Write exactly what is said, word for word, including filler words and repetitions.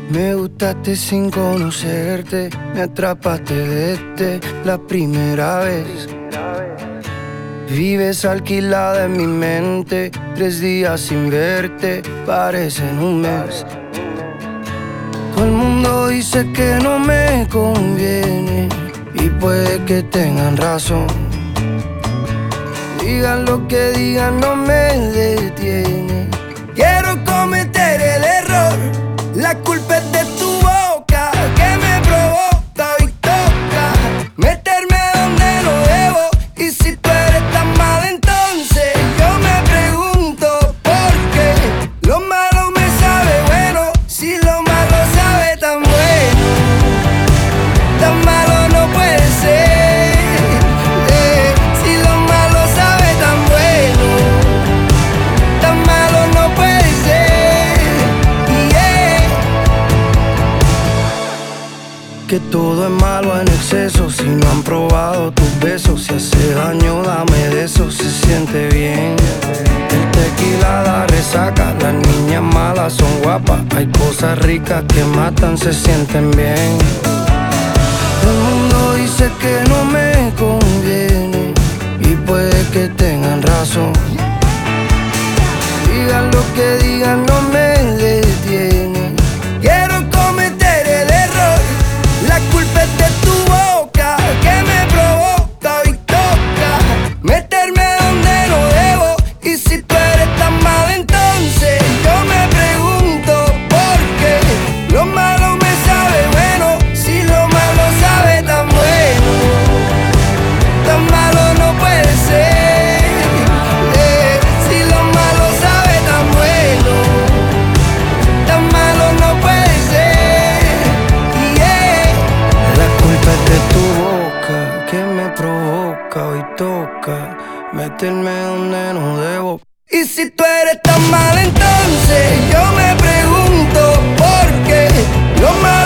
Me gustaste sin conocerte, me atrapaste desde la primera vez. Vives alquilada en mi mente, tres días sin verte parecen un mes. Todo el mundo dice que no me conviene y puede que tengan razón. Digan lo que digan, no me detiene. Quiero cometer el error, la culpa es de tu boca que me provoca y toca meterme donde no debo. Y si tú eres tan mala, entonces yo me pregunto por qué lo malo me sabe bueno, si lo malo sabe tan bueno. Tan malo no puede ser, eh, si lo malo sabe tan bueno. Tan malo no puede ser, yeah. Que todo es malo en exceso, si no han probado tus besos. Si hace daño, dame de eso, se siente bien. El tequila da resaca, las niñas malas son guapas. Hay cosas ricas que matan, se sienten bien. El mundo dice que no me conviene y puede que tengan razón. Digan lo que digan, no me detiene. Quiero cometer el error, la culpa es de tu boca que me provoca y toca meterme donde no debo. Y si tú eres tan mal, entonces yo me pregunto por qué lo malo me sabe bueno, si lo malo sabe tan bueno. Tan malo no puede ser, eh, si lo malo sabe tan bueno. Tan malo no puede ser, yeah. La culpa es de tu boca que me provoca y toca meterme donde no debo. Y si tú eres tan mal, entonces yo me pregunto por qué lo malo